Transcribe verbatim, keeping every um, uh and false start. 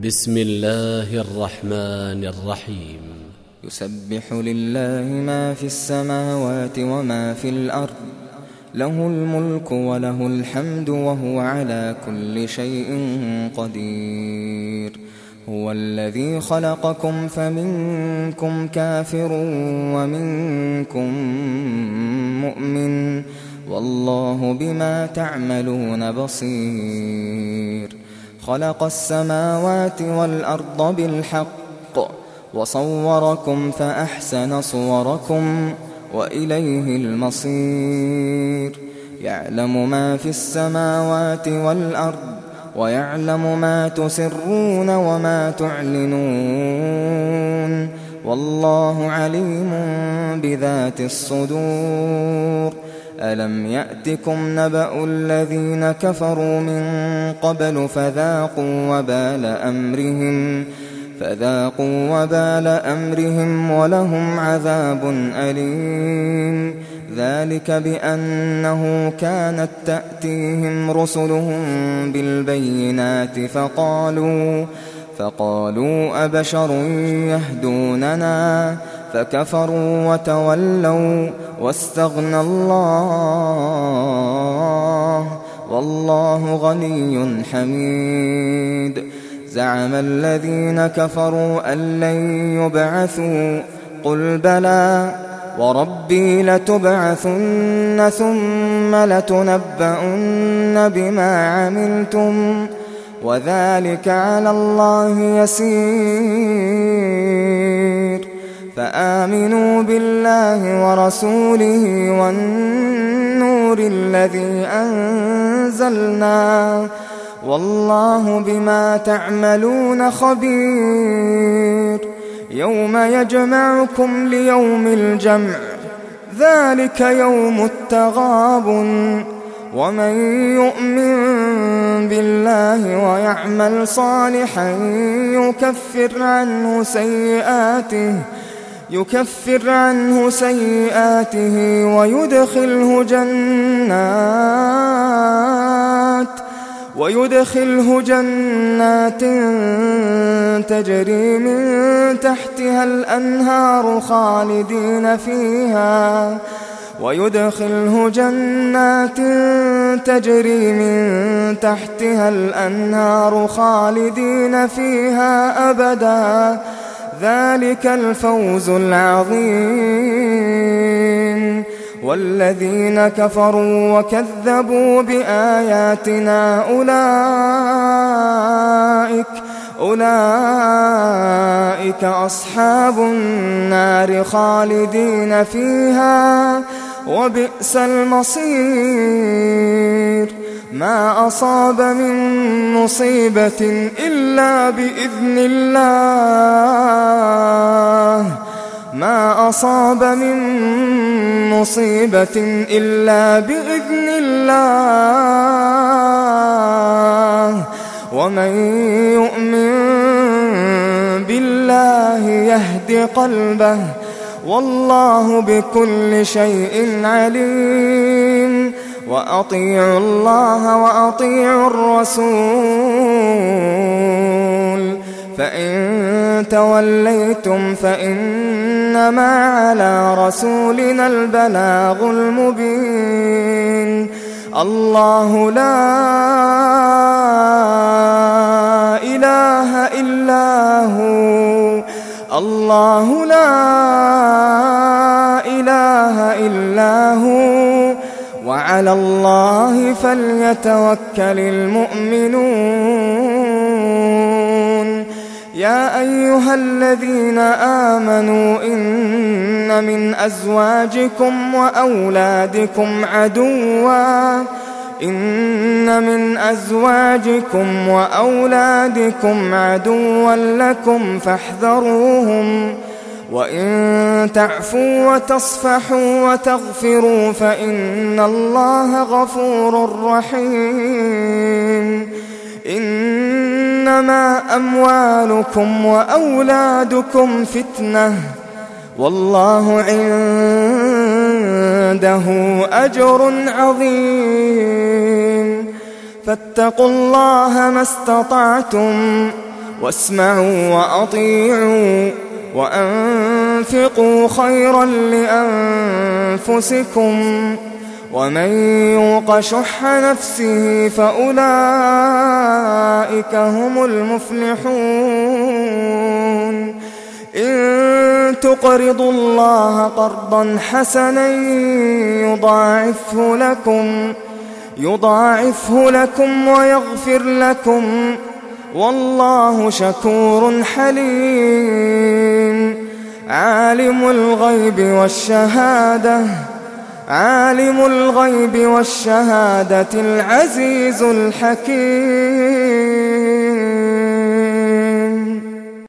بسم الله الرحمن الرحيم. يسبح لله ما في السماوات وما في الأرض، له الملك وله الحمد وهو على كل شيء قدير. هو الذي خلقكم فمنكم كافر ومنكم مؤمن، والله بما تعملون بصير. خلق السماوات والأرض بالحق وصوركم فأحسن صوركم وإليه المصير. يعلم ما في السماوات والأرض ويعلم ما تسرون وما تعلنون، والله عليم بذات الصدور. ألم يأتكم نبأ الذين كفروا من قبل فذاقوا وبال أمرهم فذاقوا وبال أمرهم ولهم عذاب أليم. ذلك بأنه كانت تأتيهم رسلهم بالبينات فقالوا فقالوا أبشر يهدوننا فكفروا وتولوا واستغنى الله والله غني حميد. زعم الذين كفروا أن لن يبعثوا قل بلى وربي لتبعثن ثم لتنبؤن بما عملتم وذلك على الله يسير. فآمنوا بالله ورسوله والنور الذي أنزلنا، والله بما تعملون خبير. يوم يجمعكم ليوم الجمع، ذلك يوم التغابن. ومن يؤمن بالله ويعمل صالحا يكفر عنه سيئاته يكفر عنه سيئاته ويدخله جنات ويدخله جنات تجري من تحتها الأنهار خالدين فيها ويدخله جنات تجري من تحتها الأنهار خالدين فيها أبدا. ذلك الفوز العظيم. والذين كفروا وكذبوا بآياتنا أولئك أولئك أصحاب النار خالدين فيها وبئس المصير. ما أصاب من مصيبة إلا بإذن الله ما أصاب من مصيبة إلا بإذن الله. ومن يؤمن بالله يهد قلبه، والله بكل شيء عليم. وأطيعوا الله وأطيعوا الرسول، فإن توليتم فإنما على رسولنا البلاغ المبين. الله لا إله إلا هو الله لا إله إلا هو وعلى الله فليتوكل المؤمنون. يا أيها الذين آمنوا إن من أزواجكم وأولادكم عدوا إن من أزواجكم وأولادكم عدوا لكم فاحذروهم. وإن تعفوا وتصفحوا وتغفروا فإن الله غفور رحيم. إنما أموالكم وأولادكم فتنة، والله عنده أجر عظيم. فاتقوا الله ما استطعتم واسمعوا وأطيعوا وأنفقوا خيرا لأنفسكم ومن يوق شح نفسه فأولئك هم المفلحون إن تقرضوا الله قرضا حسنا يضاعفه لكم يضاعفه لكم ويغفر لكم والله شكور حليم عالم الغيب والشهادة عالم الغيب والشهادة العزيز الحكيم